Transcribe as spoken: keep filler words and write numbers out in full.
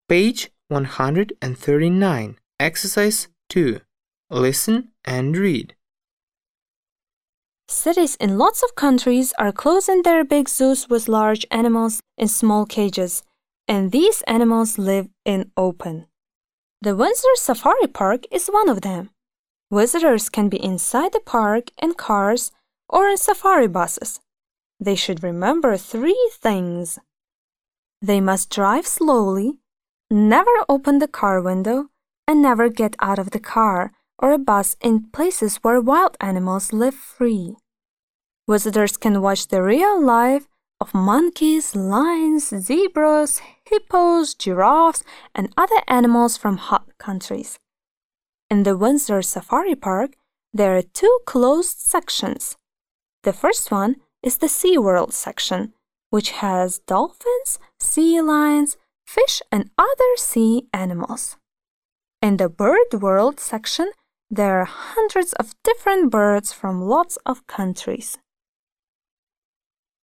Page one hundred thirty-nine. Exercise two. Listen and read. Cities in lots of countries are closing their big zoos with large animals in small cages, and these animals live in open. The Windsor Safari Park is one of them. Visitors can be inside the park in cars or in safari buses. They should remember three things. They must drive slowly, never open the car window, and never get out of the car or a bus in places where wild animals live free. Visitors can watch the real life of monkeys, lions, zebras, hippos, giraffes, and other animals from hot countries. In the Windsor Safari Park, there are two closed sections. The first one is the SeaWorld section, which has dolphins, sea lions, fish, and other sea animals. In the Bird World section, there are hundreds of different birds from lots of countries.